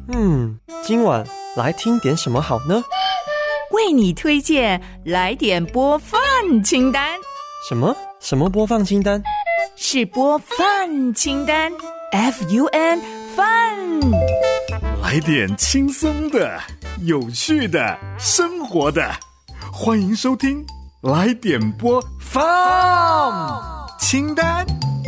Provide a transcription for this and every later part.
今晚来听点什么好呢？ 为你推荐来点播放清单。 什么播放清单？ 是播放清单 FUN Fun。 来点轻松的、有趣的、生活的，欢迎收听来点播放清单。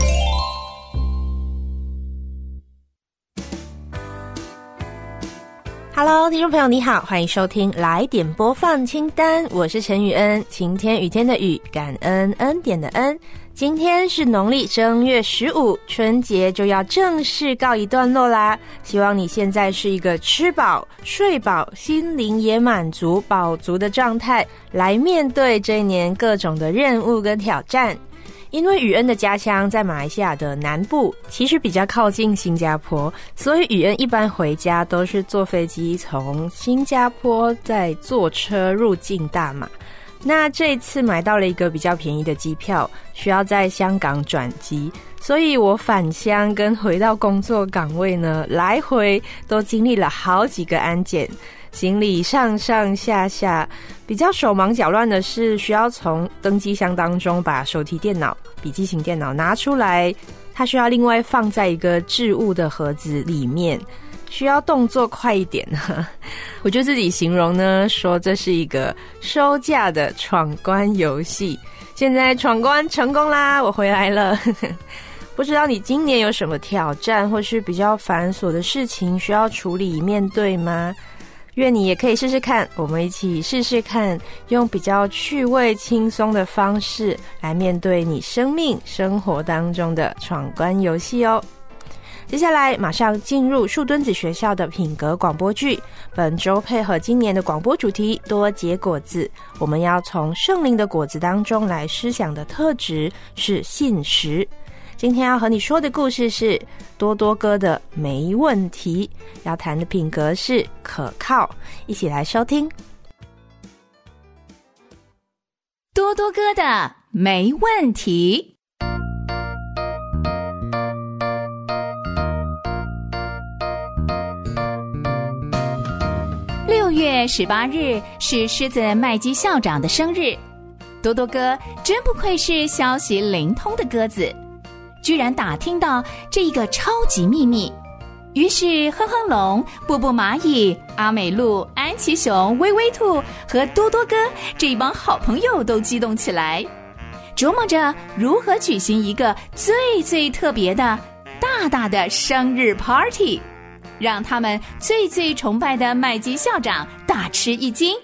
Hello， 听众朋友你好，欢迎收听来点播放清单，我是陈雨恩，晴天雨天的雨，感恩恩典的恩。今天是农历正月15，春节就要正式告一段落啦。希望你现在是一个吃饱、睡饱、心灵也满足、饱足的状态，来面对这一年各种的任务跟挑战。因为雨恩的家乡在马来西亚的南部，其实比较靠近新加坡，所以雨恩一般回家都是坐飞机从新加坡再坐车入境大马。那这一次买到了一个比较便宜的机票，需要在香港转机，所以我返乡跟回到工作岗位呢，来回都经历了好几个安检，行李上上下下。比较手忙脚乱的是，需要从登机箱当中把手提电脑、笔记型电脑拿出来，它需要另外放在一个置物的盒子里面，需要动作快一点。我就自己形容呢，说这是一个收假的闯关游戏。现在闯关成功啦，我回来了。不知道你今年有什么挑战或是比较繁琐的事情需要处理面对吗？愿你也可以试试看，我们一起试试看，用比较趣味轻松的方式来面对你生命生活当中的闯关游戏哦。接下来马上进入树墩子学校的品格广播剧，本周配合今年的广播主题多结果子，我们要从圣灵的果子当中来思想的特质是信实。今天要和你说的故事是多多哥的没问题，要谈的品格是可靠，一起来收听多多哥的没问题。6月18日是狮子麦基校长的生日，多多哥真不愧是消息灵通的鸽子，居然打听到这一个超级秘密。于是哼哼龙、布布蚂蚁、阿美鹿、安琪熊、微微兔和多多哥这一帮好朋友都激动起来，琢磨着如何举行一个最最特别的大大的生日 party， 让他们最最崇拜的麦基校长大吃一惊。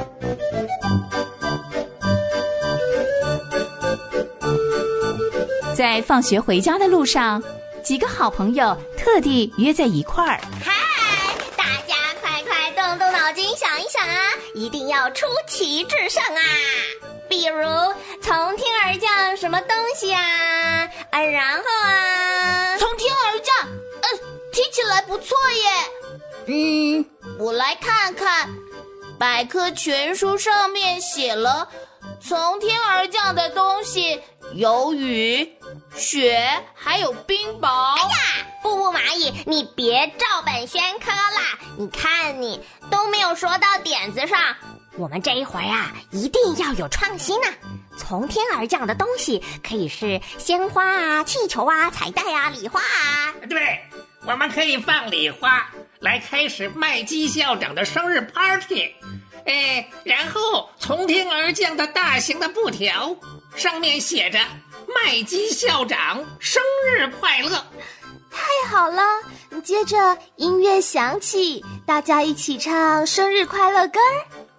在放学回家的路上，几个好朋友特地约在一块儿。 嗨，大家快快动动脑筋想一想啊，一定要出奇制胜啊！比如从天而降什么东西啊？然后啊， 从天而降，听起来不错耶。我来看看，百科全书上面写了，从天而降的东西有雨、雪，还有冰雹。 哎呀，布布蚂蚁，你别照本宣科啦！你看你都没有说到点子上，我们这一会儿啊，一定要有创新啊！从天而降的东西可以是鲜花啊、气球啊、彩带啊、礼花啊。 对，我们可以放礼花来开始麦基校长的生日 party。然后从天而降的大型的布条，上面写着麦基校长生日快乐。 太好了，接着音乐响起，大家一起唱生日快乐歌。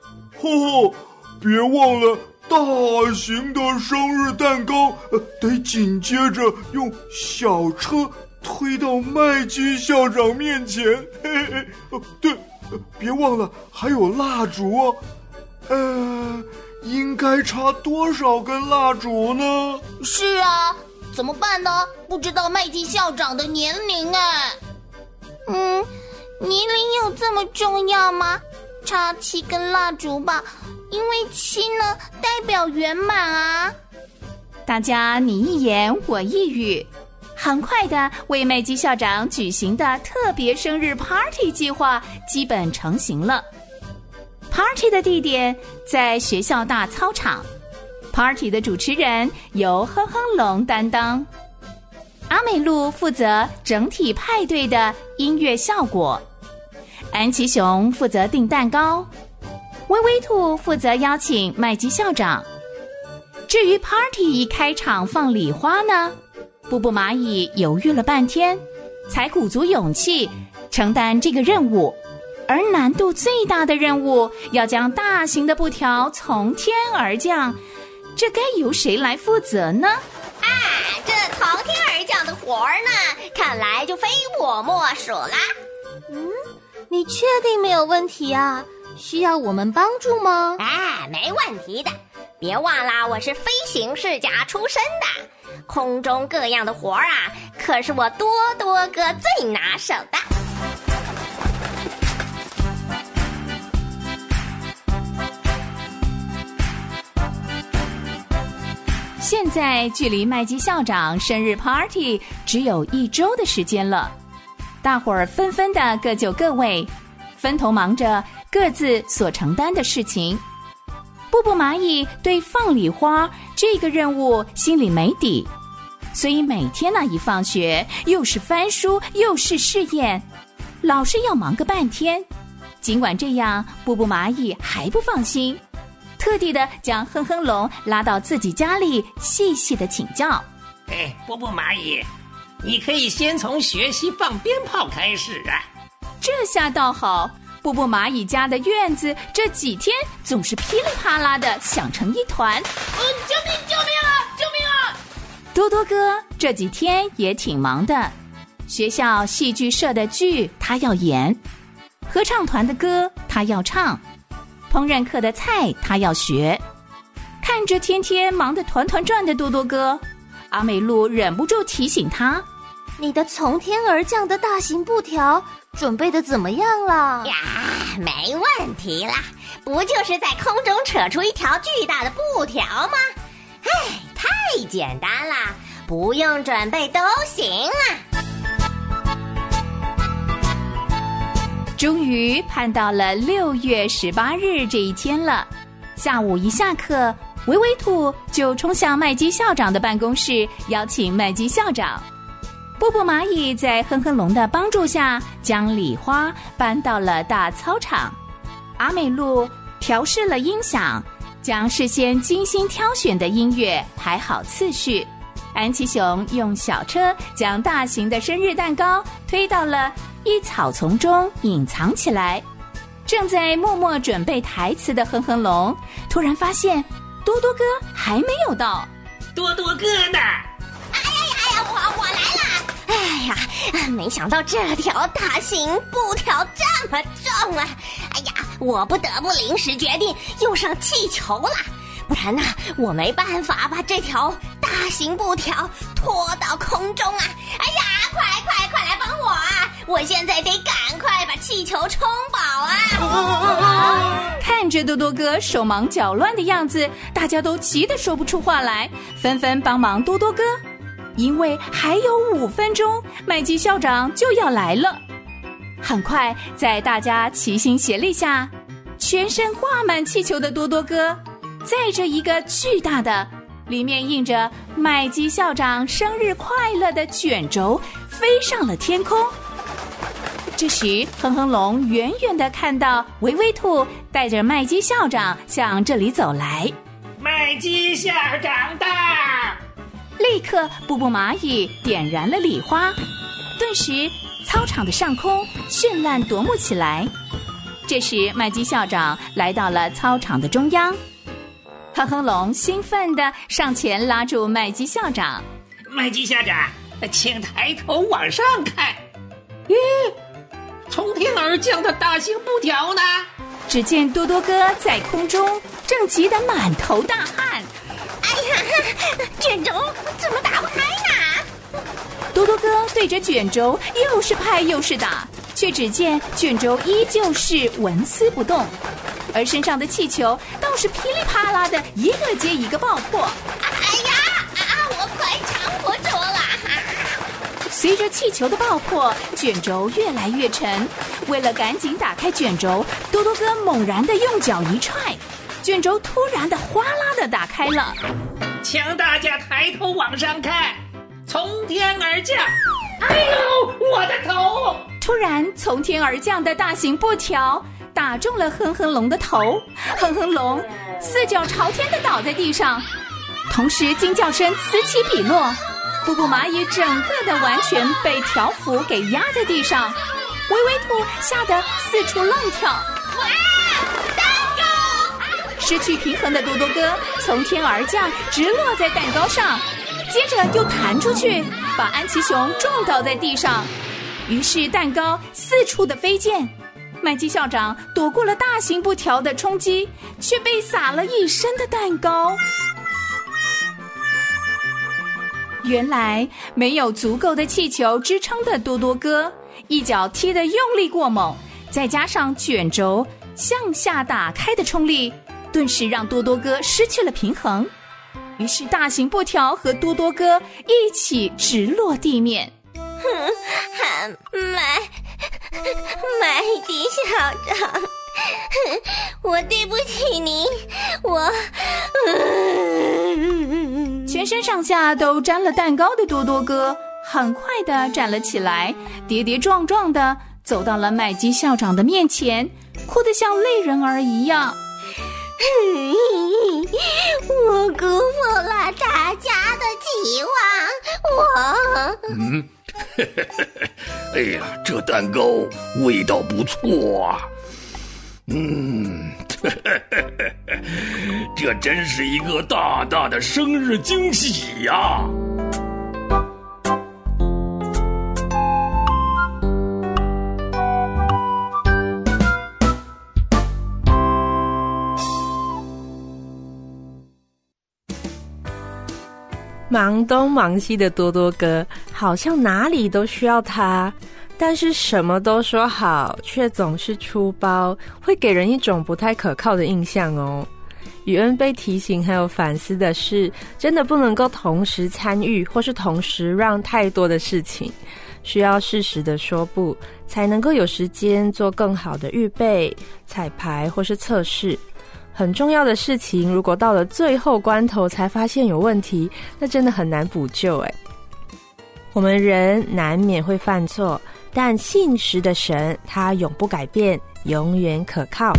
别忘了大型的生日蛋糕，得紧接着用小车推到麦基校长面前。对，别忘了还有蜡烛哦。应该插多少根蜡烛呢？ 是啊，怎么办呢？不知道麦基校长的年龄哎。年龄有这么重要吗？插7根蜡烛吧，因为7呢代表圆满啊。 大家你一言我一语， 很快的，为麦基校长举行的特别生日 party 计划基本成型了。party 的地点在学校大操场， party 的主持人由哼哼龙担当，阿美露负责整体派对的音乐效果，安琪熊负责订蛋糕，微微兔负责邀请麦基校长。至于 party 一开场放礼花呢，布布蚂蚁犹豫了半天，才鼓足勇气承担这个任务。而难度最大的任务，要将大型的布条从天而降，这该由谁来负责呢？ 这从天而降的活儿呢，看来就非我莫属啦。 你确定没有问题啊？需要我们帮助吗？ 没问题的。别忘了，我是飞行世家出身的，空中各样的活儿啊，可是我多多哥最拿手的。 现在距离麦基校长生日 party 只有1周的时间了，大伙儿纷纷的各就各位，分头忙着各自所承担的事情。布布蚂蚁对放礼花这个任务心里没底，所以每天一放学又是翻书又是试验，老是要忙个半天。尽管这样，布布蚂蚁还不放心，特地的将哼哼龙拉到自己家里细细的请教。 波波蚂蚁，你可以先从学习放鞭炮开始啊。 这下倒好，布布蚂蚁家的院子这几天总是噼里啪啦的响成一团。 救命救命啊救命啊！ 多多哥这几天也挺忙的，学校戏剧社的剧他要演，合唱团的歌他要唱，烹饪课的菜他要学。看着天天忙得团团转的多多哥，阿美露忍不住提醒他， 你的从天而降的大型布条准备的怎么样了？ 没问题啦，不就是在空中扯出一条巨大的布条吗？太简单啦，不用准备都行啊。 终于盼到了6月18日这一天了。下午一下课，维维兔就冲向麦基校长的办公室，邀请麦基校长。布布蚂蚁在哼哼龙的帮助下，将礼花搬到了大操场。阿美露调试了音响，将事先精心挑选的音乐排好次序。安琪熊用小车将大型的生日蛋糕推到了一草丛中隐藏起来。正在默默准备台词的哼哼龙突然发现多多哥还没有到。 多多哥呢？ 我来了！没想到这条大型布条这么重啊！我不得不临时决定用上气球了，不然呢，我没办法把这条大型布条拖到空中啊！快来帮我啊！我现在得赶快把气球充饱啊！ 看着多多哥手忙脚乱的样子，大家都急得说不出话来，纷纷帮忙多多哥。因为还有5分钟，麦基校长就要来了。很快，在大家齐心协力下，全身挂满气球的多多哥，载着一个巨大的、里面印着麦基校长生日快乐的卷轴，飞上了天空。这时，哼哼龙远远地看到维维兔带着麦基校长向这里走来。 麦基校长到！ 立刻，布布蚂蚁点燃了礼花，顿时操场的上空绚烂夺目起来。这时，麦基校长来到了操场的中央，哼哼龙兴奋地上前拉住麦基校长。 麦基校长，请抬头往上看。从天而降的大型布条呢？ 只见多多哥在空中正急得满头大汗。 卷轴怎么打不开呢？ 多多哥对着卷轴又是拍又是打，却只见卷轴依旧是纹丝不动，而身上的气球倒是噼里啪啦的一个接一个爆破。 我快撑不住了！ 随着气球的爆破，卷轴越来越沉。为了赶紧打开卷轴，多多哥猛然地用脚一踹，卷轴突然的哗啦的打开了。 请大家抬头往上看，从天而降。哎呦，我的头！ 突然，从天而降的大型布条打中了哼哼龙的头，哼哼龙四脚朝天的倒在地上，同时惊叫声此起彼落。布布蚂蚁整个的完全被条幅给压在地上，微微兔吓得四处乱跳。 哇！蛋糕！ 失去平衡的多多哥从天而降，直落在蛋糕上，接着又弹出去，把安琪熊撞倒在地上。于是蛋糕四处的飞溅，麦基校长躲过了大型布条的冲击，却被撒了一身的蛋糕。原来没有足够的气球支撑的多多哥，一脚踢得用力过猛，再加上卷轴向下打开的冲力，顿时让多多哥失去了平衡。于是大型布条和多多哥一起直落地面。 麦迪校长，我对不起您， 全身上下都沾了蛋糕的多多哥很快地站了起来，跌跌撞撞地走到了麦基校长的面前，哭得像泪人儿一样。 我辜负了大家的期望， 哎呀，这蛋糕味道不错啊！这真是一个大大的生日惊喜呀！ 忙东忙西的多多哥好像哪里都需要他，但是什么都说好，却总是出包，会给人一种不太可靠的印象哦。宇恩被提醒还有反思的是，真的不能够同时参与或是同时让太多的事情，需要适时的说不，才能够有时间做更好的预备、彩排或是测试。很重要的事情，如果到了最后关头才发现有问题，那真的很难补救哎。我们人难免会犯错，但信实的神，他永不改变，永远可靠。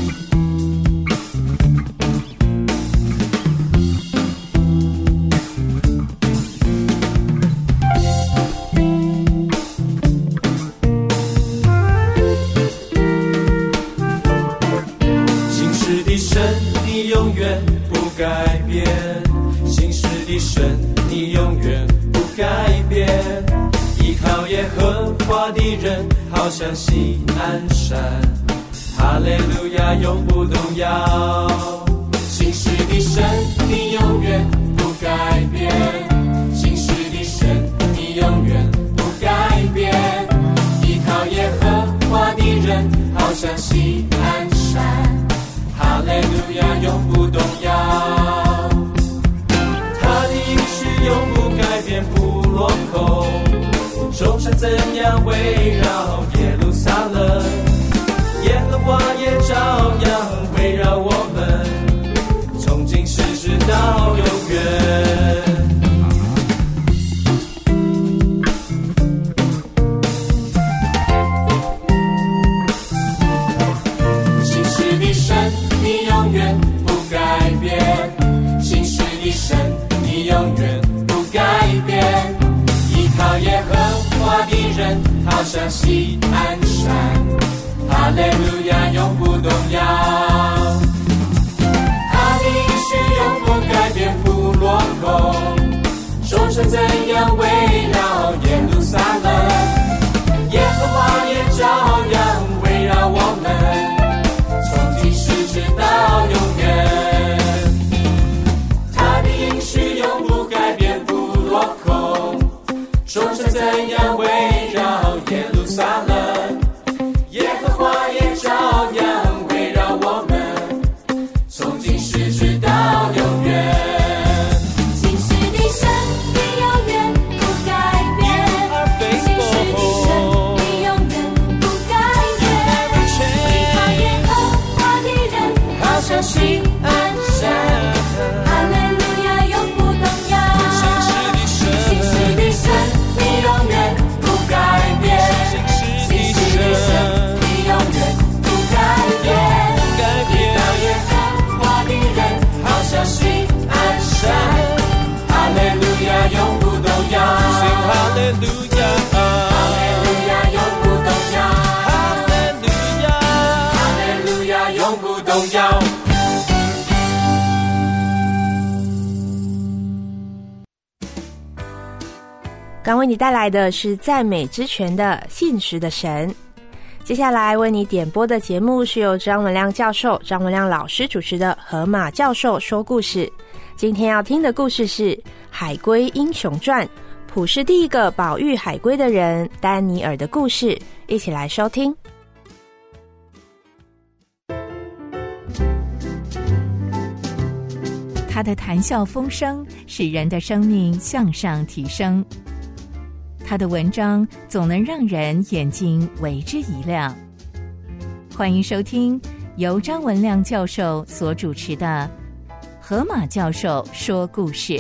永远不改变，信实的神，你永远不改变。依靠耶和华的人，好像西安山，哈利路亚，永不动摇。信实的神，你永远不改变，信实的神，你永远不改变。依靠耶和华的人，好像西安山，哈利路亚，永不动摇。他的应许永不改变，不落空。众山怎样围绕耶路撒冷，耶和华也照样围绕我们，从今世直到永远。好像西安山，哈利路亚，永不动摇。他的应许永不改变，不落空。众山怎样围绕耶路撒冷，耶和华也照样围绕我们，从今世直到永远。他的应许永不改变，不落空。众山怎样围绕耶路撒冷，耶和华也照样围绕我们，从今世直到永远。信实的神，你永远不改变， 刚为你带来的是赞美之泉的信实的神。接下来为你点播的节目是由张文亮教授、张文亮老师主持的河马教授说故事。今天要听的故事是《海龟英雄传》，普世第一个保育海龟的人丹尼尔的故事，一起来收听。 他的谈笑风生使人的生命向上提升，他的文章总能让人眼睛为之一亮。欢迎收听由张文亮教授所主持的河马教授说故事。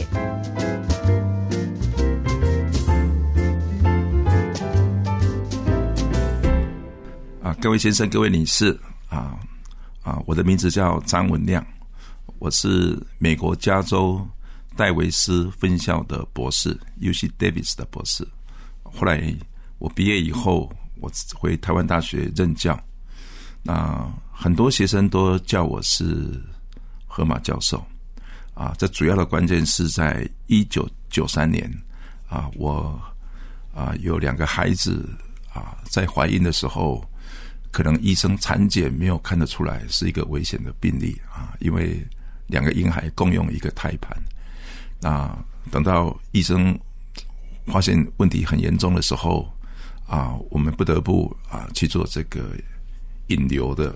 各位先生各位女士，我的名字叫张文亮，我是美国加州戴维斯分校的博士， UC Davis 的博士。后来我毕业以后，我回台湾大学任教，那很多学生都叫我是河马教授。这主要的关键是在1993年，我有2个孩子，在怀孕的时候，可能医生产检没有看得出来是一个危险的病例因为2个婴孩共用一个胎盘。那等到医生发现问题很严重的时候，我们不得不去做这个引流的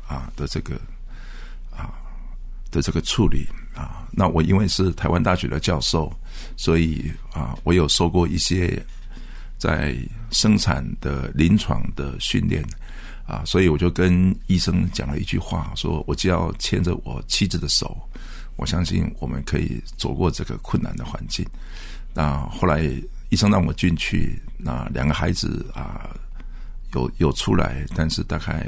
这个处理那我因为是台湾大学的教授，所以我有受过一些在生产的临床的训练所以我就跟医生讲了一句话，说我只要牵着我妻子的手，我相信我们可以走过这个困难的环境。那后来医生让我进去，那2个孩子有出来，但是大概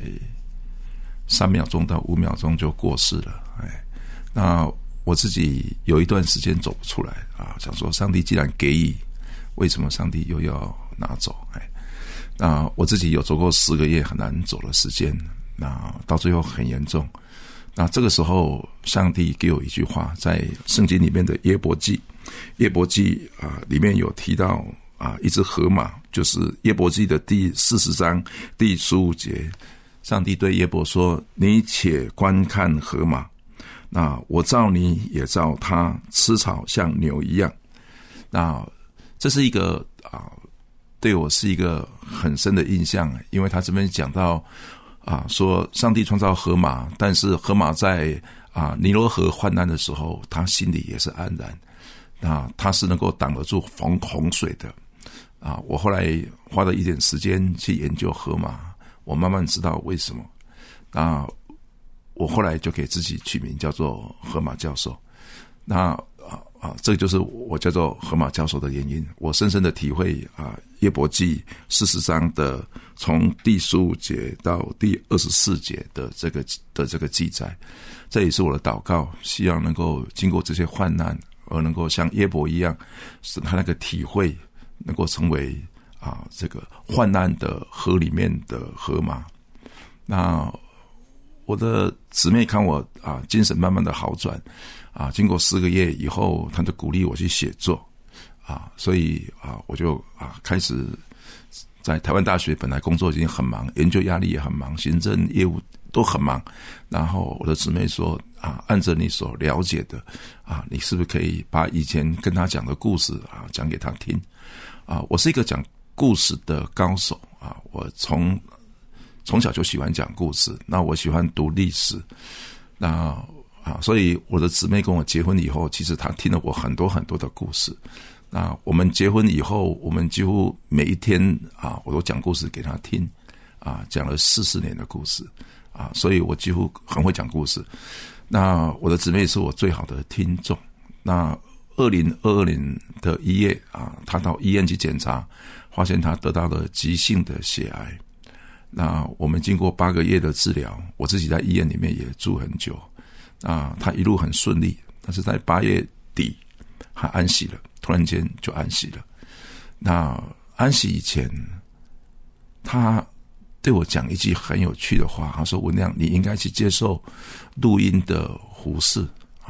3秒钟到5秒钟就过世了。那我自己有一段时间走不出来想说上帝既然给予，为什么上帝又要拿走？那我自己有走过10个月很难走的时间，那到最后很严重。那这个时候上帝给我一句话，在圣经里面的约伯记里面有提到一只河马，就是约伯记的第40章第15节，上帝对约伯说，你且观看河马，那我造你也造它，吃草像牛一样。那这是一个对我是一个很深的印象，因为他这边讲到说上帝创造河马，但是河马在尼罗河患难的时候，他心里也是安然，那他是能够挡得住洪水的我后来花了一点时间去研究河马，我慢慢知道为什么。那我后来就给自己取名叫做河马教授。那这个就是我叫做河马教授的原因。我深深的体会约伯记40章的从第15节到第24节的这个记载，这也是我的祷告，希望能够经过这些患难，而能够像约伯一样，使他那个体会能够成为这个患难的河里面的河马。那我的姊妹看我精神慢慢的好转经过4个月以后，他就鼓励我去写作所以我就开始在台湾大学，本来工作已经很忙，研究压力也很忙，行政业务都很忙。然后我的姊妹说按着你所了解的你是不是可以把以前跟他讲的故事讲给他听我是一个讲故事的高手我从小就喜欢讲故事，那我喜欢读历史，那所以我的姊妹跟我结婚以后，其实她听了我很多很多的故事。那我们结婚以后，我们几乎每一天我都讲故事给她听讲了40年的故事所以我几乎很会讲故事。那我的姊妹是我最好的听众。那2022年的1月她到医院去检查，发现她得到了急性的血癌。那我们经过8个月的治疗，我自己在医院里面也住很久他一路很顺利，但是在8月底他安息了，突然间就安息了。那安息以前，他对我讲一句很有趣的话，他说文亮，你应该去接受录音的服事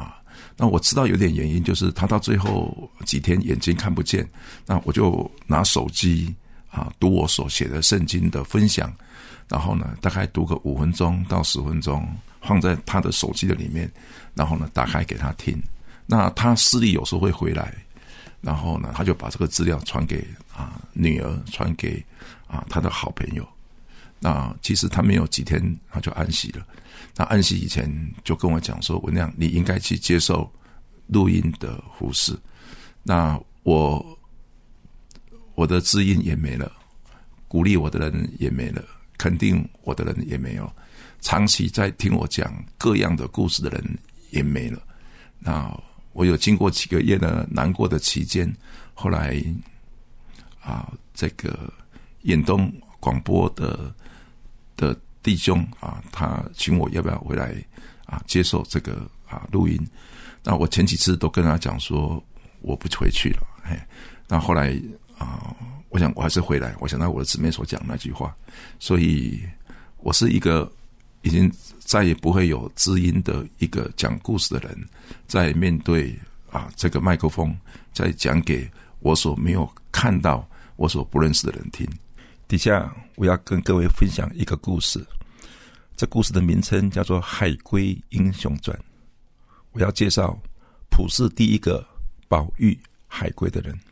那我知道有点原因，就是他到最后几天眼睛看不见，那我就拿手机读我所写的圣经的分享，然后呢大概读个5分钟到10分钟，放在他的手机的里面，然后呢打开给他听。那他视力有时候会回来，然后呢他就把这个资料传给女儿，传给他的好朋友。那其实他没有几天他就安息了。那安息以前就跟我讲说，文亮你应该去接受录音的服事。那我的知音也没了，鼓励我的人也没了，肯定我的人也没有，长期在听我讲各样的故事的人也没了。那我有经过几个月的难过的期间，后来这个远东广播的弟兄他请我要不要回来接受这个录音。那我前几次都跟他讲说我不回去了，那后来我想我还是回来，我想到我的姊妹所讲那句话，所以我是一个已经再也不会有知音的一个讲故事的人，在面对这个麦克风，在讲给我所没有看到、我所不认识的人听。底下我要跟各位分享一个故事，这故事的名称叫做《海龟英雄传》。我要介绍普世第一个保育海龟的人。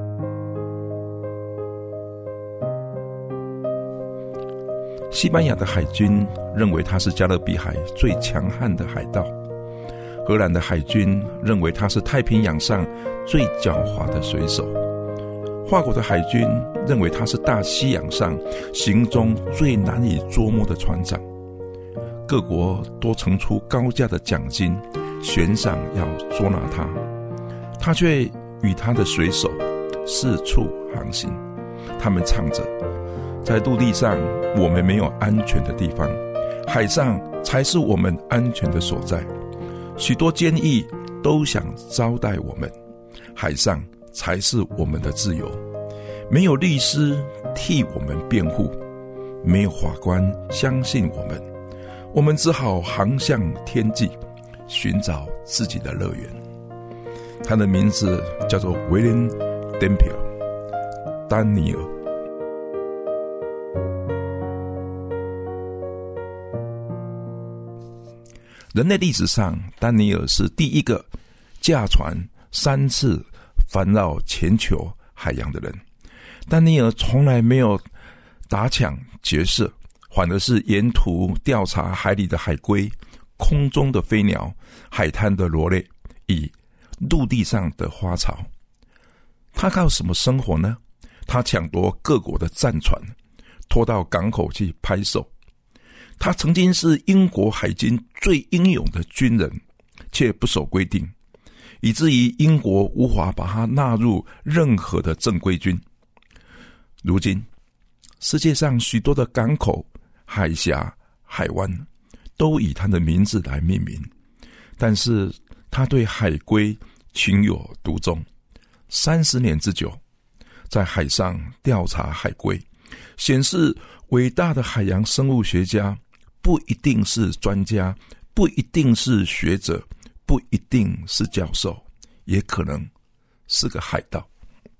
西班牙的海军认为他是加勒比海最强悍的海盗，荷兰的海军认为他是太平洋上最狡猾的水手，法国的海军认为他是大西洋上行踪最难以捉摸的船长。各国都呈出高价的奖金悬赏要捉拿他，他却与他的水手四处航行。他们唱着，在陆地上我们没有安全的地方，海上才是我们安全的所在。许多监狱都想招待我们，海上才是我们的自由。没有律师替我们辩护，没有法官相信我们，我们只好航向天际，寻找自己的乐园。他的名字叫做 William Dampier 丹尼尔。人类历史上，丹尼尔是第一个驾船3次环绕全球海洋的人。丹尼尔从来没有打抢劫色，反而是沿途调查海里的海龟、空中的飞鸟、海滩的螺类以陆地上的花草。他靠什么生活呢？他抢夺各国的战船，拖到港口去拍售。他曾经是英国海军最英勇的军人，却不守规定，以至于英国无法把他纳入任何的正规军。如今世界上许多的港口、海峡、海湾都以他的名字来命名，但是他对海龟情有独钟，30年之久，在海上调查海龟，显示伟大的海洋生物学家不一定是专家，不一定是学者，不一定是教授，也可能是个海盗。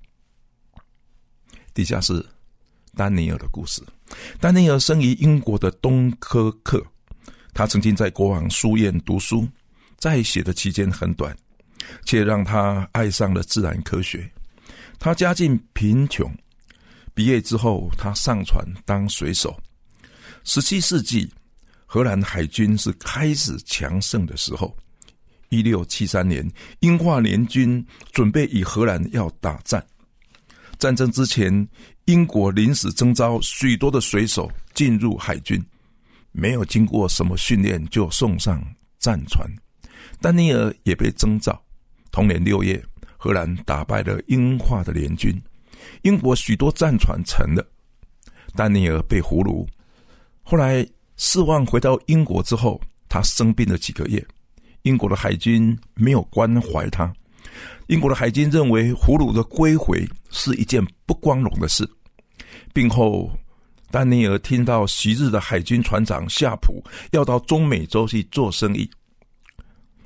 底下是丹尼尔的故事。丹尼尔生于英国的东科克，他曾经在国王书院读书，在学的期间很短，却让他爱上了自然科学。他家境贫穷，毕业之后他上船当水手。17世纪荷兰海军是开始强盛的时候。1673年，英法联军准备与荷兰要打战。战争之前，英国临时征召许多的水手进入海军，没有经过什么训练就送上战船。丹尼尔也被征召。同年6月，荷兰打败了英法的联军，英国许多战船沉了，丹尼尔被俘虏。后来失望回到英国之后，他生病了几个月，英国的海军没有关怀他。英国的海军认为俘虏的归回是一件不光荣的事。病后，丹尼尔听到昔日的海军船长夏普要到中美洲去做生意，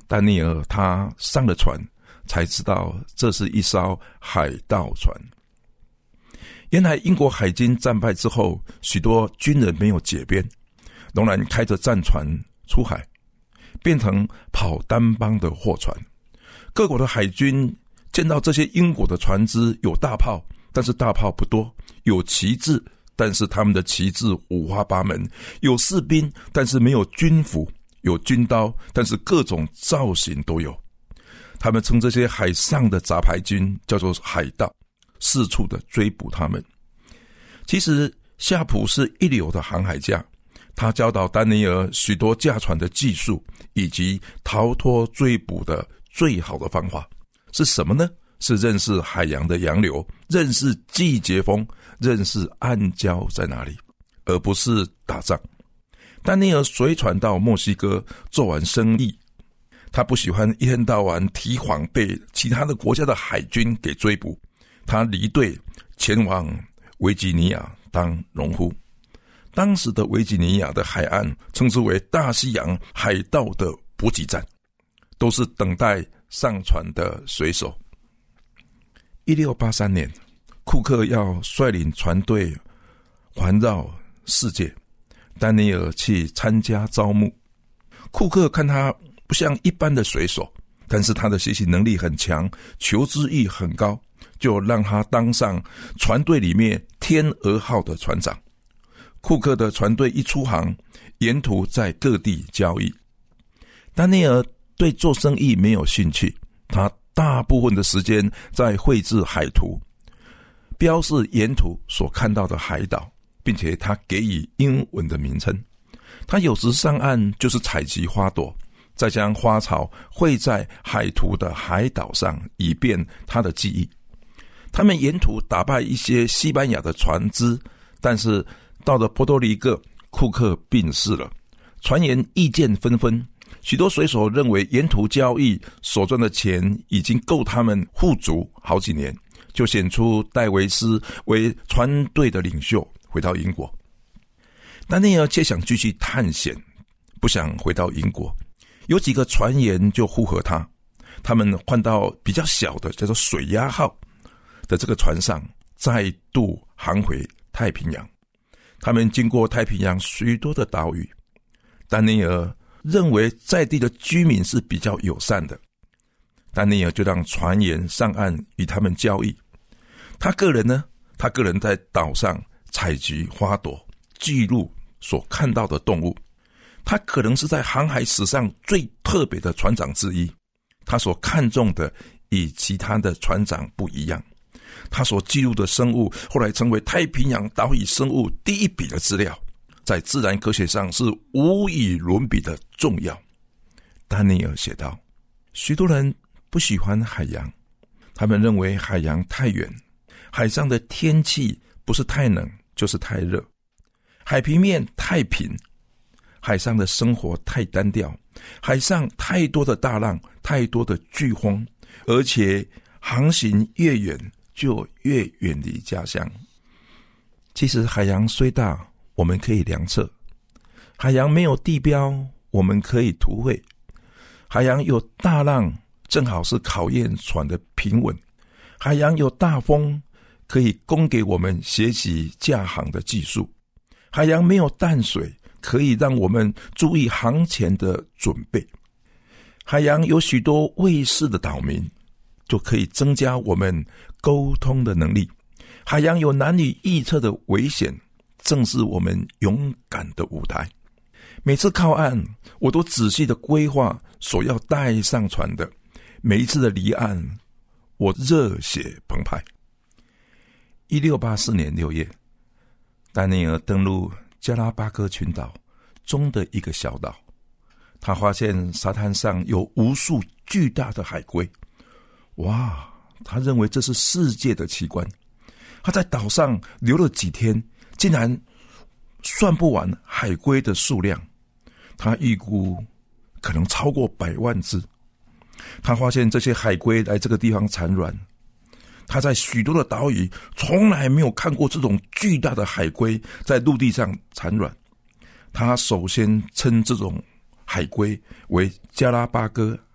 丹尼尔他上了船，才知道这是一艘海盗船。原来英国海军战败之后，许多军人没有解编，仍然开着战船出海，变成跑单帮的货船。各国的海军见到这些英国的船只有大炮，但是大炮不多，有旗帜，但是他们的旗帜五花八门，有士兵，但是没有军服，有军刀，但是各种造型都有。他们称这些海上的杂牌军叫做海盗，四处的追捕他们。其实夏普是一流的航海家，他教导丹尼尔许多驾船的技术，以及逃脱追捕的最好的方法是什么呢？是认识海洋的洋流，认识季节风，认识暗礁在哪里，而不是打仗。丹尼尔随船到墨西哥做完生意，他不喜欢一天到晚提谎被其他的国家的海军给追捕，他离队前往维吉尼亚当农夫。当时的维吉尼亚的海岸称之为大西洋海盗的补给站，都是等待上船的水手。1683年，库克要率领船队环绕世界，丹尼尔去参加招募。库克看他不像一般的水手，但是他的学习能力很强，求知欲很高，就让他当上船队里面天鹅号的船长。库克的船队一出航，沿途在各地交易。丹尼尔对做生意没有兴趣，他大部分的时间在绘制海图，标示沿途所看到的海岛，并且他给予英文的名称。他有时上岸就是采集花朵，再将花草绘在海图的海岛上，以便他的记忆。他们沿途打败一些西班牙的船只，但是到了波多黎各，库克病逝了，船员意见纷纷。许多水手认为沿途交易所赚的钱已经够他们富足好几年，就选出戴维斯为船队的领袖，回到英国。丹尼尔却想继续探险，不想回到英国。有几个船员就附和他，他们换到比较小的叫做水鸭号的这个船上，再度航回太平洋。他们经过太平洋许多的岛屿，丹尼尔认为在地的居民是比较友善的，丹尼尔就让船员上岸与他们交易。他个人在岛上采集花朵，记录所看到的动物。他可能是在航海史上最特别的船长之一，他所看重的与其他的船长不一样。他所记录的生物后来成为太平洋岛屿生物第一笔的资料，在自然科学上是无与伦比的重要。丹尼尔写道，许多人不喜欢海洋，他们认为海洋太远，海上的天气不是太冷就是太热，海平面太平，海上的生活太单调，海上太多的大浪，太多的飓风，而且航行越远就越远离家乡。其实海洋虽大，我们可以量测；海洋没有地标，我们可以图绘；海洋有大浪，正好是考验船的平稳；海洋有大风，可以供给我们学习驾航的技术；海洋没有淡水，可以让我们注意航前的准备；海洋有许多卫士的岛民，就可以增加我们沟通的能力；海洋有难以预测的危险，正是我们勇敢的舞台。每次靠岸，我都仔细的规划所要带上船的，每一次的离岸，我热血澎湃。1684年6月，丹尼尔登陆加拉巴哥群岛中的一个小岛，他发现沙滩上有无数巨大的海龟。哇，他认为这是世界的奇观。他在岛上留了几天，竟然算不完海龟的数量，他预估可能超过100万只。他发现这些海龟来这个地方产卵，他在许多的岛屿从来没有看过这种巨大的海龟在陆地上产卵。他首先称这种海龟为加拉巴哥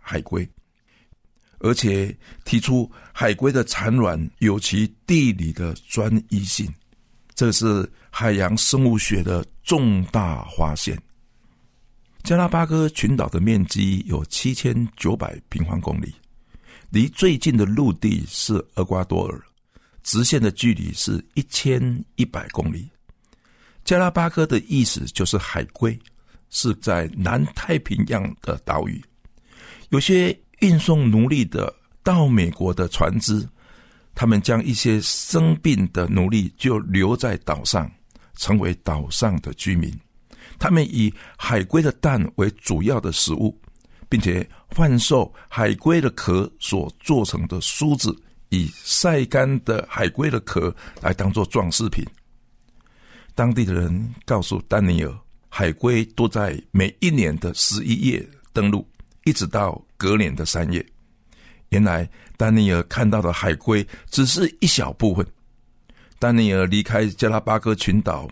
海龟，而且提出海龟的产卵有其地理的专一性，这是海洋生物学的重大发现。加拉巴哥群岛的面积有7900平方公里，离最近的陆地是厄瓜多尔，直线的距离是1100公里。加拉巴哥的意思就是海龟，是在南太平洋的岛屿。有些运送奴隶的到美国的船只，他们将一些生病的奴隶就留在岛上，成为岛上的居民。他们以海龟的蛋为主要的食物，并且贩售海龟的壳所做成的梳子，以晒干的海龟的壳来当作装饰品。当地的人告诉丹尼尔，海龟都在每一年的11月登陆，一直到隔年的3月。原来丹尼尔看到的海龟只是一小部分。丹尼尔离开加拉巴哥群岛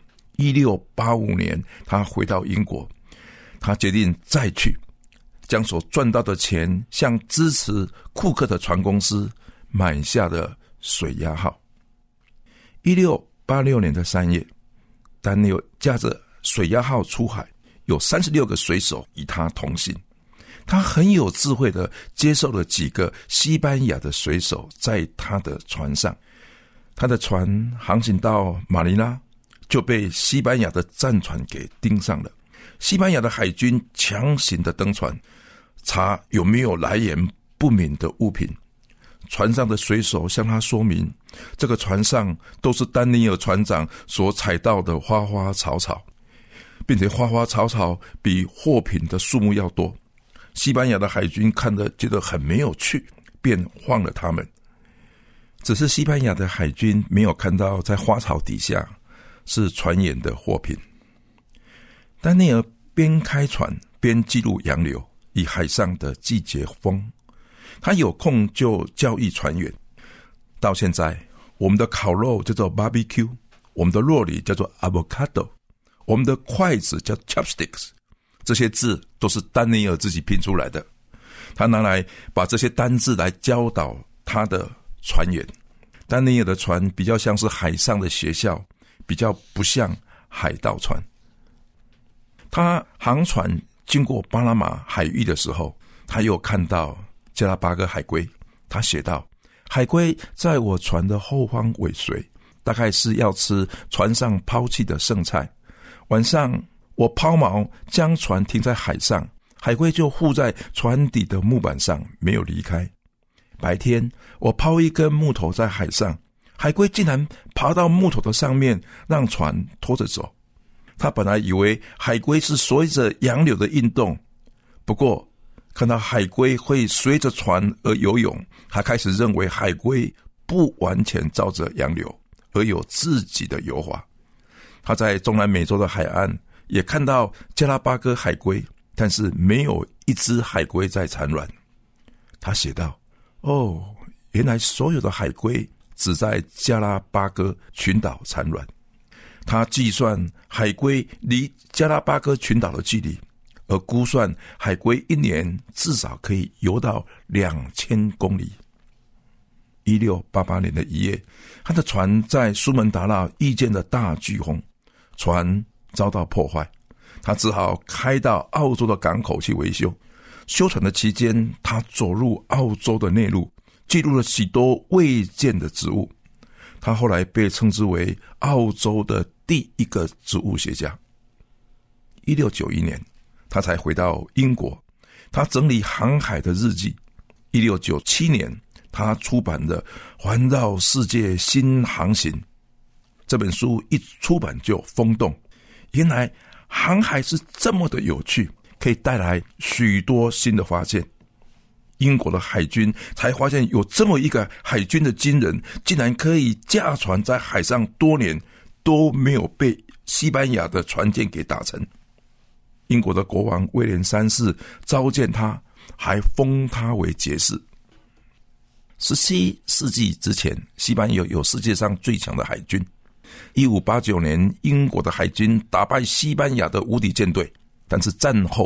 1685年，他回到英国，他决定再去，将所赚到的钱向支持库克的船公司买下了水鸭号。1686年的3月，丹尼尔驾着水鸭号出海，有36个水手与他同行。他很有智慧地接受了几个西班牙的水手在他的船上。他的船航行到马尼拉，就被西班牙的战船给盯上了。西班牙的海军强行的登船，查有没有来源不明的物品。船上的水手向他说明，这个船上都是丹尼尔船长所采到的花花草草，并且花花草草比货品的数目要多。西班牙的海军看了觉得很没有趣，便放了他们。只是西班牙的海军没有看到在花草底下是船员的货品。丹尼尔边开船边记录洋流与海上的季节风，他有空就教育船员。到现在，我们的烤肉叫做 barbecue， 我们的酪梨叫做 avocado， 我们的筷子叫 chopsticks， 这些字都是丹尼尔自己拼出来的。他拿来把这些单字来教导他的船员。丹尼尔的船比较像是海上的学校，比较不像海盗船。他航船经过巴拿马海域的时候，他又看到加拉巴哥海龟。他写道，海龟在我船的后方尾随，大概是要吃船上抛弃的剩菜。晚上我抛锚将船停在海上，海龟就附在船底的木板上没有离开。白天我抛一根木头在海上，海龟竟然爬到木头的上面，让船拖着走。他本来以为海龟是随着洋流的运动，不过看到海龟会随着船而游泳，他开始认为海龟不完全照着洋流，而有自己的游法。他在中南美洲的海岸也看到加拉巴哥海龟，但是没有一只海龟在产卵。他写道，原来所有的海龟只在加拉巴哥群岛产卵。他计算海龟离加拉巴哥群岛的距离，而估算海龟一年至少可以游到2000公里。1688年的1月，他的船在苏门答腊遇见了大飓风，船遭到破坏，他只好开到澳洲的港口去维修。修船的期间，他走入澳洲的内陆，记录了许多未见的植物。他后来被称之为澳洲的第一个植物学家。1691年，他才回到英国，他整理航海的日记。1697年，他出版了《环绕世界新航行》。这本书一出版就轰动，原来航海是这么的有趣，可以带来许多新的发现。英国的海军才发现有这么一个海军的军人，竟然可以驾船在海上多年都没有被西班牙的船舰给打沉。英国的国王威廉3世召见他，还封他为爵士。17世纪之前，西班牙有世界上最强的海军。1589年，英国的海军打败西班牙的无敌舰队，但是战后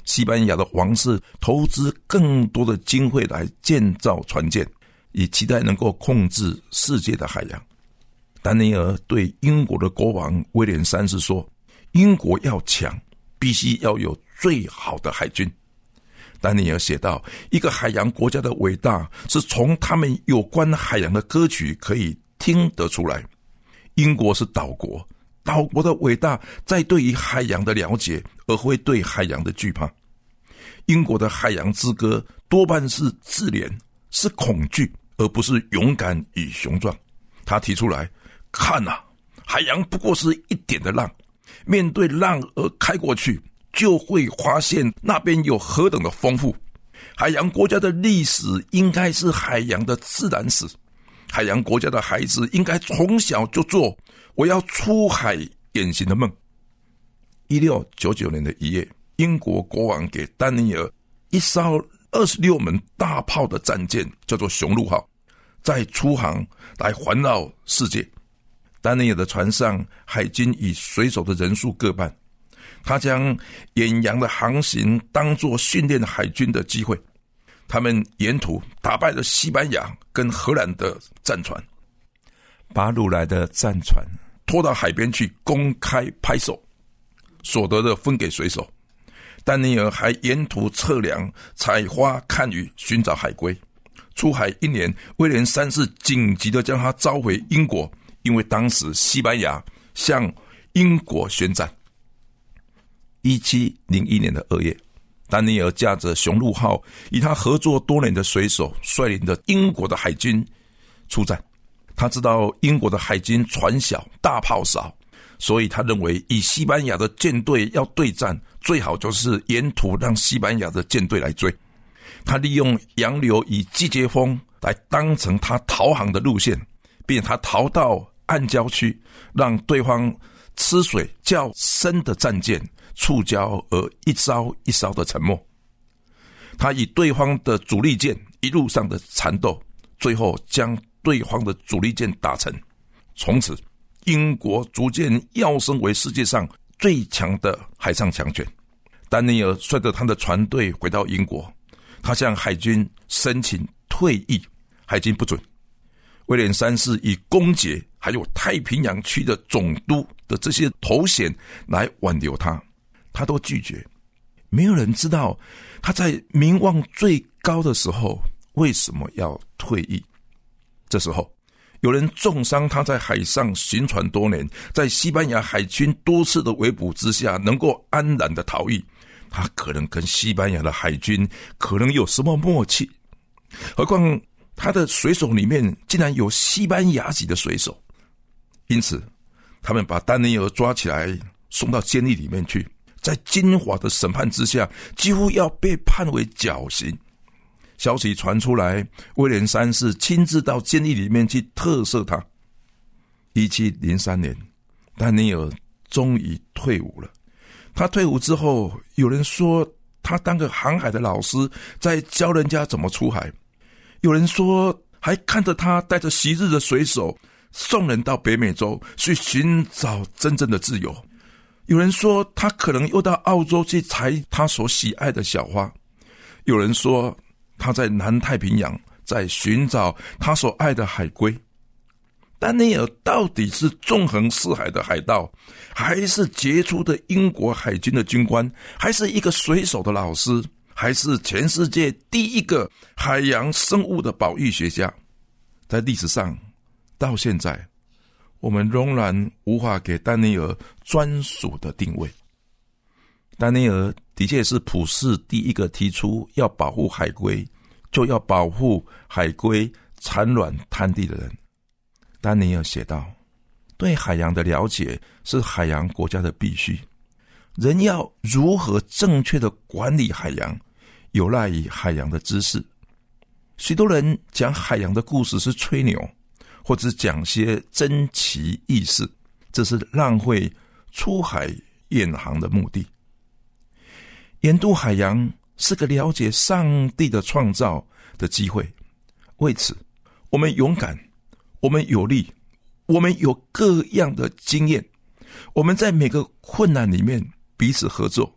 西班牙的王室投资更多的经费来建造船舰，以期待能够控制世界的海洋。丹尼尔对英国的国王威廉三世说，英国要强，必须要有最好的海军。丹尼尔写道，一个海洋国家的伟大是从他们有关海洋的歌曲可以听得出来。英国是岛国，岛国的伟大在对于海洋的了解，而会对海洋的惧怕。英国的海洋之歌多半是自怜，是恐惧，而不是勇敢与雄壮。他提出来，看啊，海洋不过是一点的浪，面对浪而开过去，就会发现那边有何等的丰富。海洋国家的历史应该是海洋的自然史。海洋国家的孩子应该从小就做我要出海远行的梦。1699年的1月，英国国王给丹尼尔一艘26门大炮的战舰，叫做雄鹿号，在出航来环绕世界。丹尼尔的船上海军与水手的人数各半，他将远洋的航行当作训练海军的机会。他们沿途打败了西班牙跟荷兰的战船，把掳来的战船拖到海边去公开拍售，所得的分给水手。丹尼尔还沿途测量、采花看雨，寻找海龟。出海1年，威廉三世紧急的将他召回英国，因为当时西班牙向英国宣战。1701年的2月，丹尼尔驾着雄鹿号，与他合作多年的水手率领着英国的海军出战。他知道英国的海军船小，大炮少，所以他认为以西班牙的舰队要对战，最好就是沿途让西班牙的舰队来追。他利用洋流与季节风来当成他逃航的路线，并他逃到暗礁区，让对方吃水较深的战舰触礁而一艘一艘的沉没。他与对方的主力舰一路上的缠斗，最后将对方的主力舰打沉。从此英国逐渐跃升为世界上最强的海上强权。丹尼尔率着他的船队回到英国，他向海军申请退役，海军不准。威廉三世以公爵还有太平洋区的总督的这些头衔来挽留他，他都拒绝。没有人知道他在名望最高的时候为什么要退役。这时候有人重伤他在海上行船多年，在西班牙海军多次的围捕之下能够安然的逃逸，他可能跟西班牙的海军可能有什么默契，何况他的水手里面竟然有西班牙籍的水手。因此他们把丹尼尔抓起来送到监狱里面去，在金华的审判之下几乎要被判为绞刑。消息传出来，威廉三世亲自到监狱里面去特赦他。1703年，丹尼尔终于退伍了。他退伍之后，有人说他当个航海的老师，在教人家怎么出海。有人说还看着他带着昔日的水手送人到北美洲去寻找真正的自由。有人说他可能又到澳洲去采他所喜爱的小花。有人说他在南太平洋在寻找他所爱的海龟。丹尼尔到底是纵横四海的海盗，还是杰出的英国海军的军官，还是一个水手的老师，还是全世界第一个海洋生物的保育学家？在历史上到现在，我们仍然无法给丹尼尔专属的定位。丹尼尔的确是普世第一个提出要保护海龟，就要保护海龟产卵滩地的人。丹尼尔写道，对海洋的了解是海洋国家的必须，人要如何正确的管理海洋，有赖于海洋的知识。许多人讲海洋的故事是吹牛，或者讲些珍奇异事，这是浪费出海远航的目的。研读海洋是个了解上帝的创造的机会，为此我们勇敢，我们有力，我们有各样的经验，我们在每个困难里面彼此合作，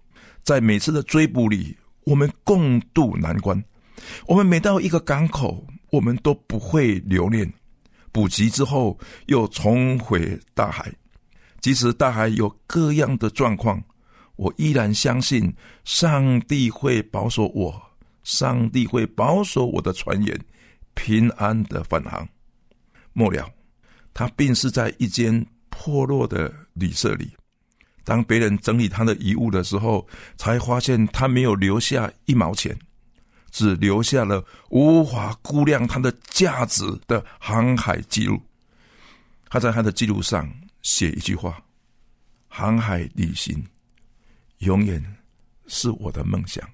在每次的追捕里，我们共度难关。我们每到一个港口，我们都不会留恋，补给之后又重回大海。即使大海有各样的状况，我依然相信上帝会保守我，上帝会保守我的船员平安的返航。末了，他病逝在一间破落的旅社里。当别人整理他的遗物的时候，才发现他没有留下1毛钱，只留下了无法估量它的价值的航海记录。他在他的记录上写一句话：航海旅行永远是我的梦想。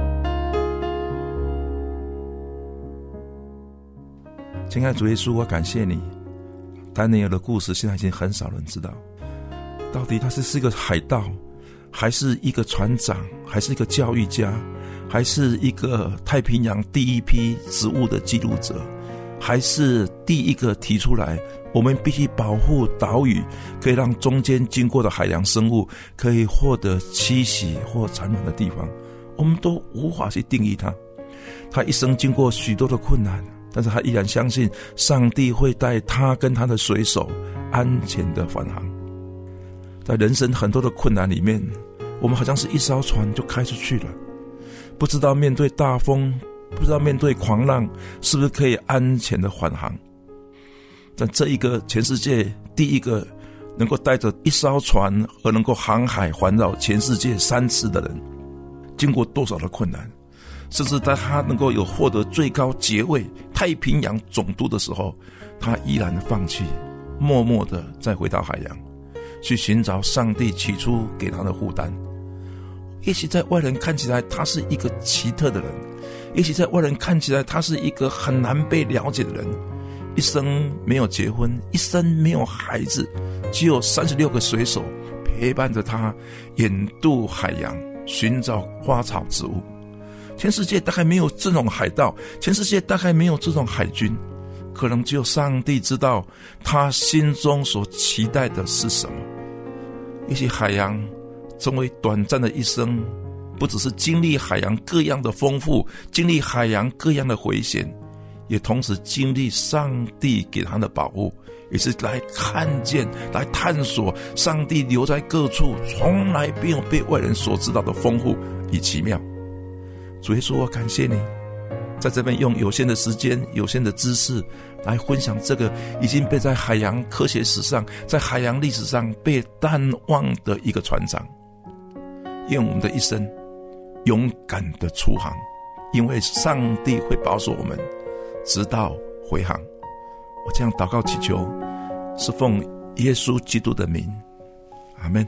亲爱的主耶稣，我感谢你。丹尼尔的故事现在已经很少人知道，到底他是一个海盗，还是一个船长，还是一个教育家，还是一个太平洋第一批植物的记录者，还是第一个提出来我们必须保护岛屿，可以让中间经过的海洋生物可以获得栖息或产卵的地方，我们都无法去定义它。他一生经过许多的困难，但是他依然相信上帝会带他跟他的水手安全的返航。在人生很多的困难里面，我们好像是一艘船就开出去了，不知道面对大风，不知道面对狂浪是不是可以安全的返航。但这一个全世界第一个能够带着一艘船而能够航海环绕全世界3次的人，经过多少的困难，甚至在他能够有获得最高爵位太平洋总督的时候，他依然放弃，默默的再回到海洋，去寻找上帝起初给他的负担。也许在外人看起来他是一个奇特的人，也许在外人看起来他是一个很难被了解的人，一生没有结婚，一生没有孩子，只有36个水手陪伴着他远渡海洋，寻找花草植物。全世界大概没有这种海盗，全世界大概没有这种海军，可能只有上帝知道他心中所期待的是什么。也许海洋成为短暂的一生，不只是经历海洋各样的丰富，经历海洋各样的危险，也同时经历上帝给他的保护，也是来看见，来探索上帝留在各处从来没有被外人所知道的丰富与奇妙。主耶稣，我感谢你在这边用有限的时间，有限的知识来分享这个已经被在海洋科学史上，在海洋历史上被淡忘的一个船长。愿我们的一生勇敢的出航，因为上帝会保守我们直到回航。我这样祷告祈求，是奉耶稣基督的名，阿们。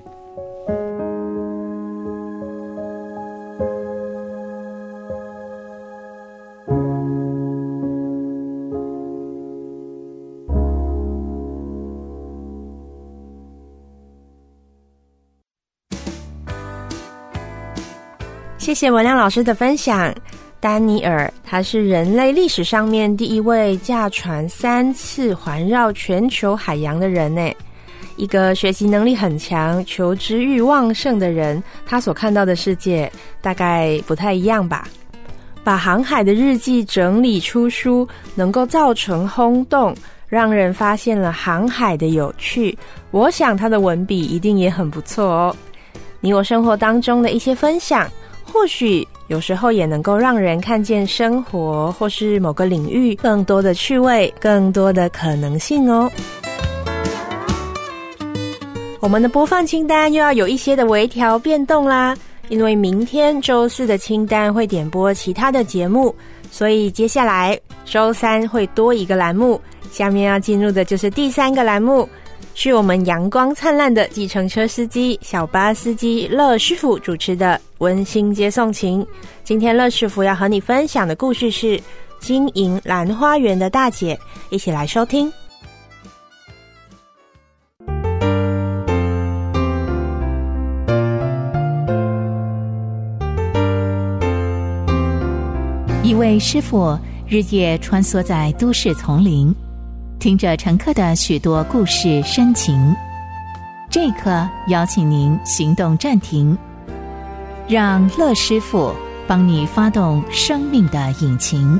谢谢文亮老师的分享。丹尼尔他是人类历史上面第一位驾船3次环绕全球海洋的人呢。一个学习能力很强、求知欲旺盛的人，他所看到的世界大概不太一样吧。把航海的日记整理出书，能够造成轰动，让人发现了航海的有趣。我想他的文笔一定也很不错哦。你我生活当中的一些分享，或许有时候也能够让人看见生活或是某个领域更多的趣味，更多的可能性哦。我们的播放清单又要有一些的微调变动啦，因为明天周4的清单会点播其他的节目，所以接下来周3会多一个栏目，下面要进入的就是第3个栏目，是我们阳光灿烂的计程车司机、小巴司机乐师傅主持的温馨接送情。今天乐师傅要和你分享的故事是经营兰花园的大姐，一起来收听。 一位师傅日夜穿梭在都市丛林，听着乘客的许多故事深情。这一刻邀请您行动暂停， 让乐师傅帮你发动生命的引擎。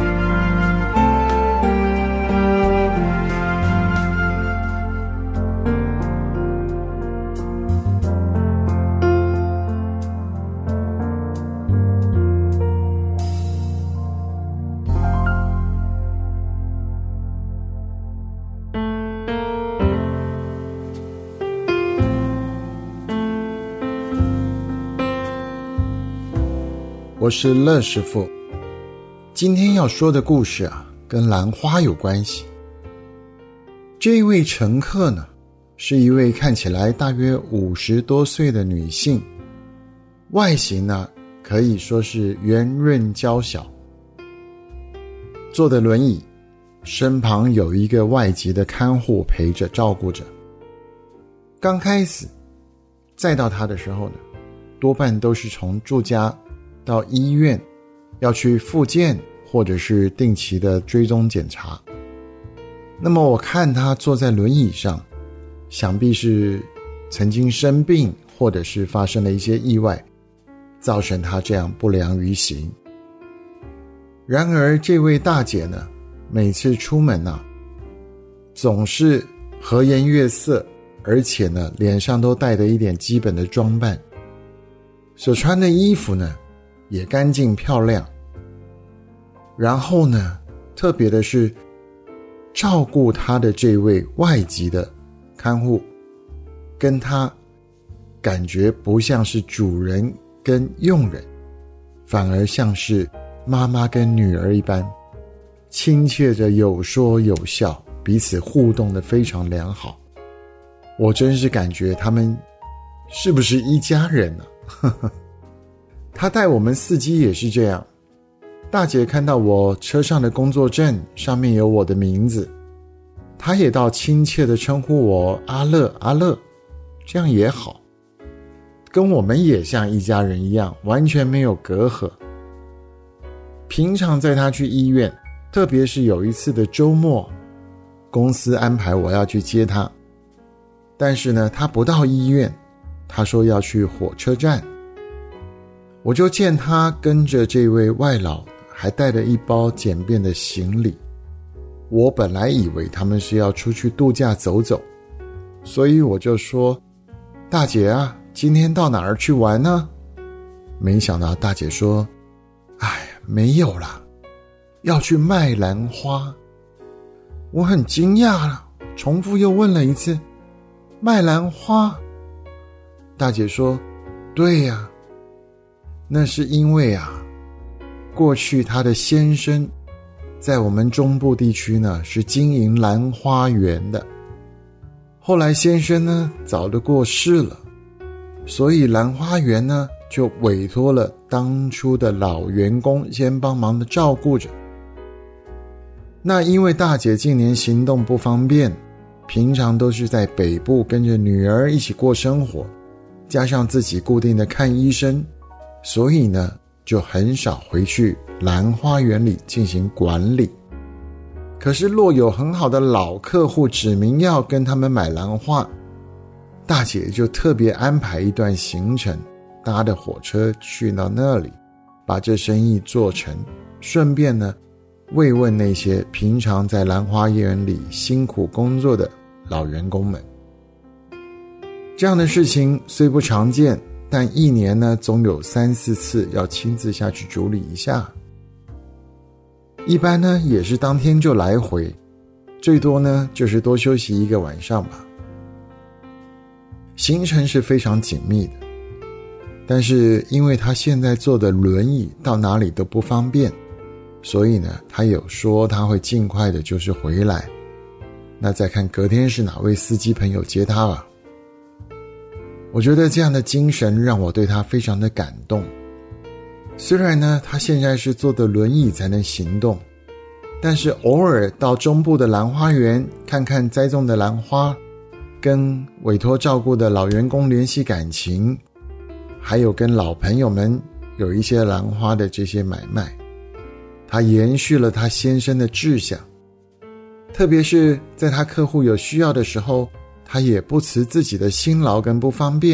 我是乐师傅。今天要说的故事跟兰花有关系。这一位乘客呢，是一位看起来大约50多岁的女性，外形呢可以说是圆润娇小，坐的轮椅，身旁有一个外籍的看护陪着照顾着。刚开始载到她的时候呢，多半都是从住家到医院，要去复健或者是定期的追踪检查。那么我看他坐在轮椅上，想必是曾经生病，或者是发生了一些意外，造成他这样不良于行。然而这位大姐呢，每次出门总是和颜悦色，而且呢脸上都带着一点基本的装扮，所穿的衣服呢也干净漂亮。然后呢，特别的是照顾他的这位外籍的看护，跟他感觉不像是主人跟佣人，反而像是妈妈跟女儿一般，亲切着有说有笑，彼此互动得非常良好。我真是感觉他们是不是一家人啊？他带我们司机也是这样，大姐看到我车上的工作证上面有我的名字，她也倒亲切地称呼我阿乐阿乐，这样也好，跟我们也像一家人一样，完全没有隔阂。平常载她去医院，特别是有一次的周末，公司安排我要去接她，但是呢她不到医院，她说要去火车站，我就见他跟着这位外老，还带了一包简便的行李。我本来以为他们是要出去度假走走，所以我就说，大姐啊，今天到哪儿去玩呢？没想到大姐说，没有啦，要去卖兰花。我很惊讶了，重复又问了一次，卖兰花？大姐说，对呀，那是因为过去他的先生在我们中部地区呢是经营兰花园的，后来先生呢早就过世了，所以兰花园呢就委托了当初的老员工先帮忙的照顾着。那因为大姐近年行动不方便，平常都是在北部跟着女儿一起过生活，加上自己固定的看医生，所以呢就很少回去兰花园里进行管理。可是若有很好的老客户指明要跟他们买兰花，大姐就特别安排一段行程，搭的火车去到那里，把这生意做成，顺便呢慰问那些平常在兰花园里辛苦工作的老员工们。这样的事情虽不常见，但一年呢总有3-4次要亲自下去处理一下。一般呢也是当天就来回，最多呢就是多休息1个晚上吧。行程是非常紧密的，但是因为他现在坐的轮椅到哪里都不方便，所以呢他有说他会尽快的就是回来，那再看隔天是哪位司机朋友接他吧。我觉得这样的精神让我对他非常的感动。虽然呢他现在是坐的轮椅才能行动，但是偶尔到中部的兰花园看看栽种的兰花，跟委托照顾的老员工联系感情，还有跟老朋友们有一些兰花的这些买卖，他延续了他先生的志向。特别是在他客户有需要的时候，他也不辞自己的辛劳跟不方便，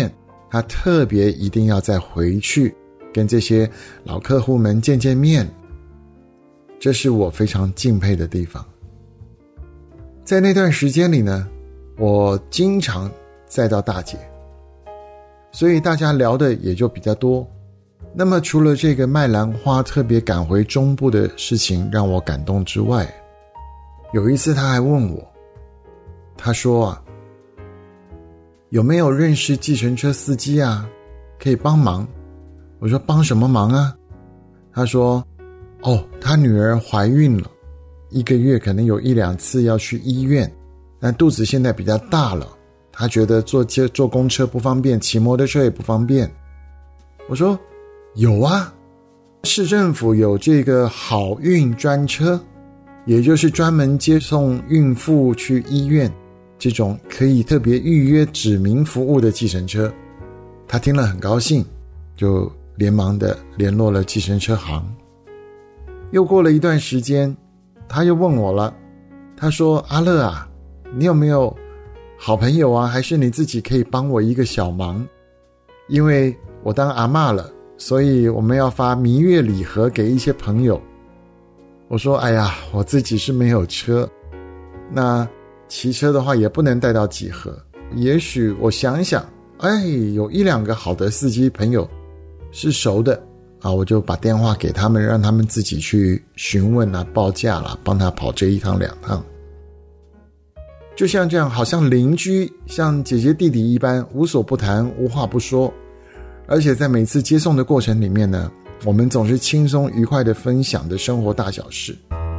他特别一定要再回去跟这些老客户们见见面，这是我非常敬佩的地方。在那段时间里呢，我经常载到大姐，所以大家聊的也就比较多。那么除了这个卖兰花特别赶回中部的事情让我感动之外，有一次他还问我，他说啊，有没有认识计程车司机啊，可以帮忙？我说帮什么忙啊？他说他女儿怀孕了，1个月可能有1-2次要去医院，但肚子现在比较大了，他觉得坐公车不方便，骑摩托车也不方便。我说有啊，市政府有这个好运专车，也就是专门接送孕妇去医院，这种可以特别预约指名服务的计程车。他听了很高兴，就连忙的联络了计程车行。又过了一段时间，他又问我了，他说阿乐啊，你有没有好朋友啊，还是你自己可以帮我一个小忙？因为我当阿嬷了，所以我们要发蜜月礼盒给一些朋友。我说哎呀，我自己是没有车，那骑车的话也不能带到几盒，也许我想想，有1-2个好的司机朋友是熟的啊，我就把电话给他们，让他们自己去询问啊，报价啦，帮他跑这1趟2趟。就像这样，好像邻居，像姐姐弟弟一般，无所不谈，无话不说。而且在每次接送的过程里面呢，我们总是轻松愉快地分享的生活大小事。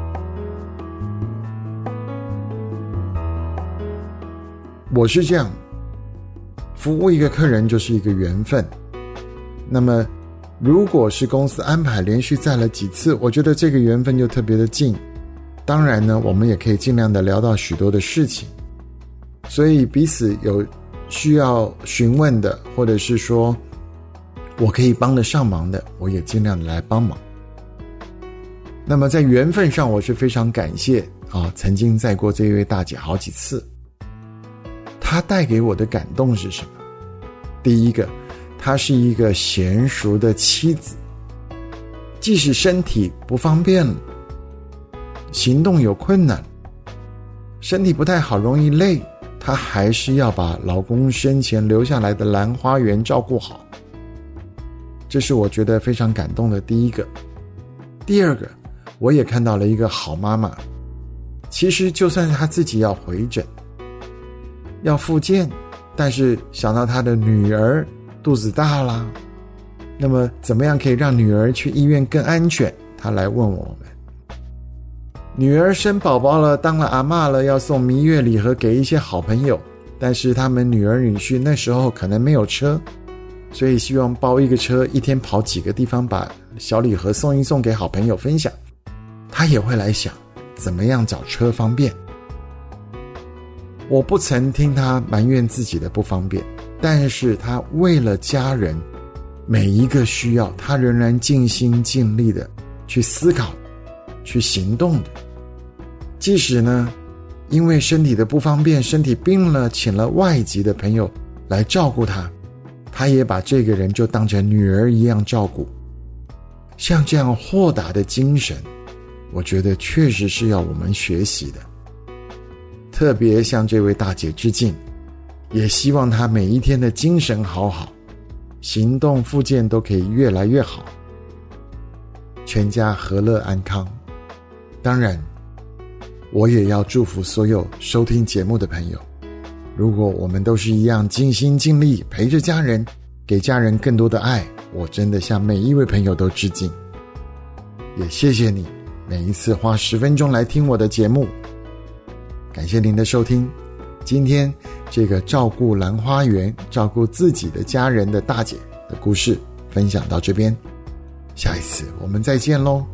我是这样，服务一个客人就是一个缘分。那么如果是公司安排连续载了几次，我觉得这个缘分就特别的近。当然呢，我们也可以尽量的聊到许多的事情，所以彼此有需要询问的，或者是说我可以帮得上忙的，我也尽量的来帮忙。那么在缘分上，我是非常感谢曾经载过这位大姐好几次。她带给我的感动是什么？第一个，她是一个娴熟的妻子，即使身体不方便，行动有困难，身体不太好，容易累，她还是要把老公生前留下来的兰花园照顾好。这是我觉得非常感动的第一个。第二个，我也看到了一个好妈妈。其实就算她自己要回诊，要复健，但是想到她的女儿肚子大啦，那么怎么样可以让女儿去医院更安全，她来问我们。女儿生宝宝了，当了阿嬷了，要送蜜月礼盒给一些好朋友，但是他们女儿女婿那时候可能没有车，所以希望包一个车，一天跑几个地方，把小礼盒送一送给好朋友分享。他也会来想怎么样找车方便。我不曾听他埋怨自己的不方便，但是他为了家人每一个需要，他仍然尽心尽力的去思考，去行动的。即使呢因为身体的不方便，身体病了，请了外籍的朋友来照顾他，他也把这个人就当成女儿一样照顾。像这样豁达的精神，我觉得确实是要我们学习的。特别向这位大姐致敬，也希望她每一天的精神好好，行动复健都可以越来越好，全家和乐安康。当然我也要祝福所有收听节目的朋友，如果我们都是一样尽心尽力陪着家人，给家人更多的爱，我真的向每一位朋友都致敬。也谢谢你每一次花10分钟来听我的节目，感谢您的收听。今天这个照顾兰花园，照顾自己的家人的大姐的故事分享到这边，下一次我们再见咯。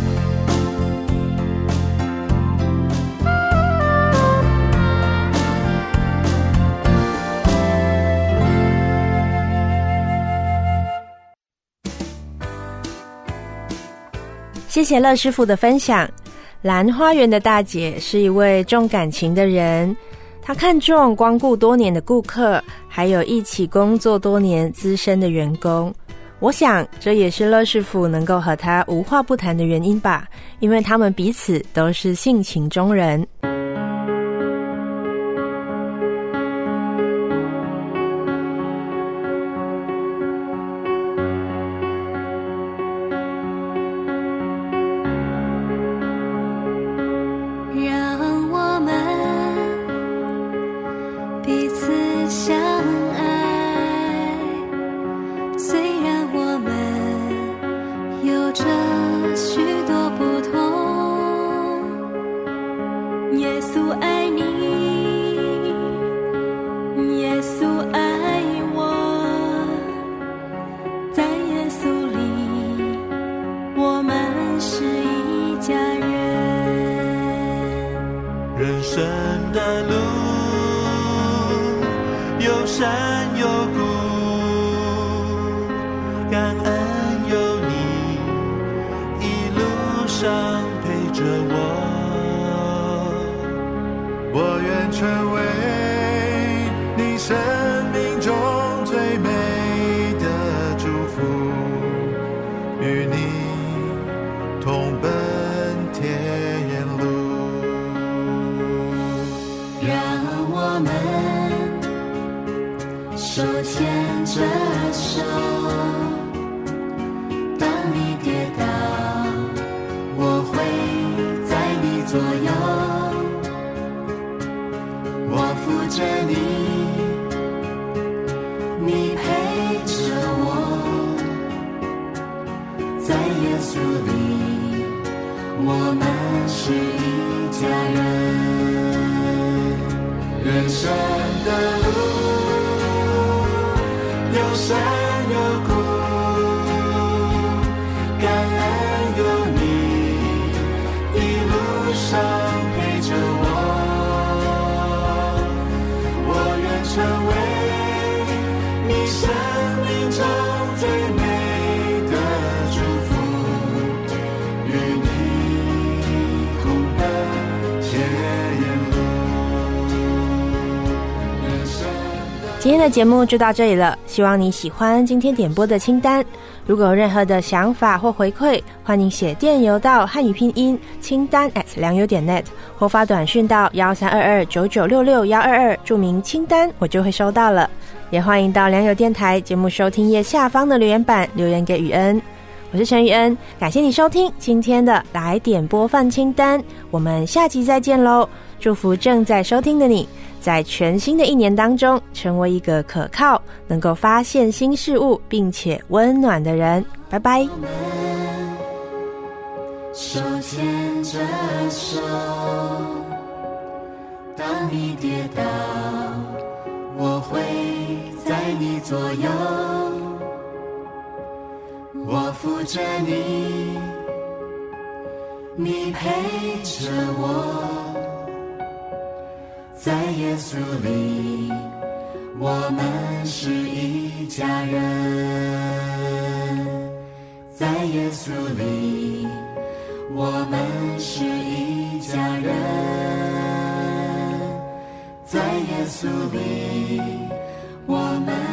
谢谢乐师傅的分享。兰花园的大姐是一位重感情的人， 他看重光顾多年的顾客，还有一起工作多年资深的员工。我想这也是乐师傅能够和他无话不谈的原因吧，因为他们彼此都是性情中人。 人生的路有山有谷，感恩有你一路上陪着我， 我愿成为你生命中最美的祝福，与你同奔天路。 让我们手牵着手，当你跌倒，我会在你左右，我扶着你，你陪着我，在耶稣里，我们是一家人。人生的路有山有谷，感恩有你一路上陪着我，我愿成为你生命中最美的祝福，与你同奔天路。 今天的节目就到这里了，希望你喜欢今天点播的清单。如果有任何的想法或回馈，欢迎写电邮到汉语拼音清单@良友.net，或发短讯到132299662122，注明清单，我就会收到了。也欢迎到良友电台节目收听页下方的留言板留言给雨恩。我是陈雨恩，感谢你收听今天的来点播放清单，我们下集再见咯。祝福正在收听的你，在全新的一年当中，成为一个可靠、能够发现新事物并且温暖的人。拜拜。 手牵着手，当你跌倒，我会在你左右，我扶着你，你陪着我，在耶稣里，我们是一家人。在耶稣里，我们是一家人。在耶稣里，我们